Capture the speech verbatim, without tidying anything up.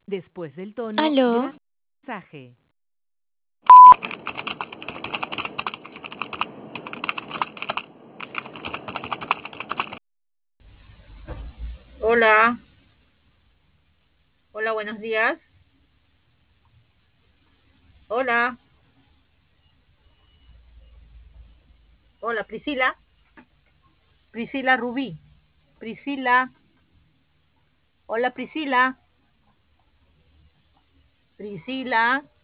Después del tono, Aló, grabe el mensaje. Hola, hola, buenos días. Hola, hola, Priscila. Priscila Rubí. Priscila. Hola, Priscila. Priscila.